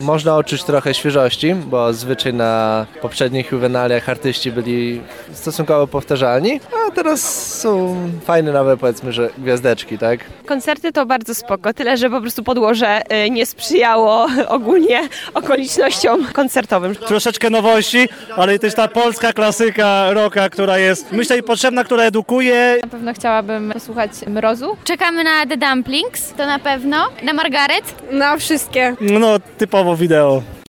Można odczuć trochę świeżości, bo zwyczaj na poprzednich juwenaliach artyści byli stosunkowo powtarzalni, a teraz są fajne nowe, powiedzmy, że gwiazdeczki, tak? Koncerty to bardzo spoko, tyle że po prostu podłoże nie sprzyjało ogólnie okolicznościom koncertowym. Troszeczkę nowości, ale też ta polska klasyka rocka, która jest, myślę, potrzebna, która edukuje. Na pewno chciałabym posłuchać Mrozu. Czekamy na The Dumplings, to na pewno. Na Margaret. Na wszystkie. No, typowo wideo.